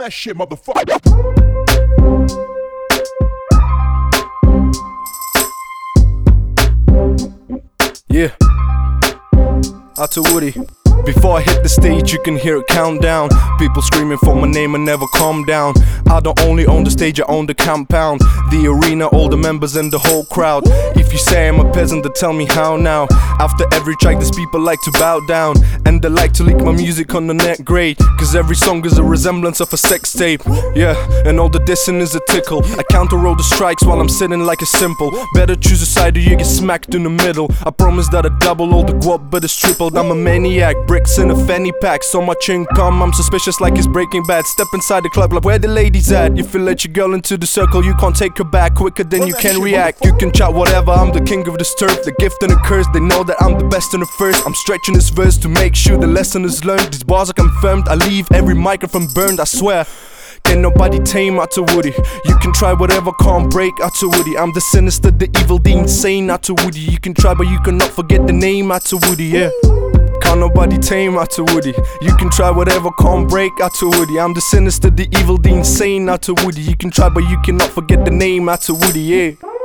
that shit, motherfucker. Yeah, out to Woody. Before I hit the stage, you can hear it count down. People screaming for my name and never calm down. I don't only own the stage, I own the compound, the arena, all the members and the whole crowd. If you say I'm a peasant, then tell me how now. After every track, these people like to bow down, and they like to leak my music on the net, great. Cause every song is a resemblance of a sex tape. Yeah, and all the dissing is a tickle. I counter all the strikes while I'm sitting like a simple. Better choose a side or you get smacked in the middle. I promise that I double all the guap, but it's tripled. I'm a maniac, bricks in a fanny pack. So much income, I'm suspicious like it's Breaking Bad. Step inside the club like where the ladies at. You feel let your girl into the circle, you can't take her back quicker than you can react. You can chat whatever, I'm the king of this turf. The gift and the curse, they know that I'm the best in the first. I'm stretching this verse to make sure the lesson is learned. These bars are confirmed, I leave every microphone burned, I swear. Can't nobody tame out to Woody. You can try whatever, can't break out to Woody. I'm the sinister, the evil, the insane out to Woody. You can try but you cannot forget the name out to Woody, yeah. Can't nobody tame out to Woody. You can try whatever, can't break out to Woody. I'm the sinister, the evil, the insane out to Woody. You can try but you cannot forget the name out to Woody, yeah.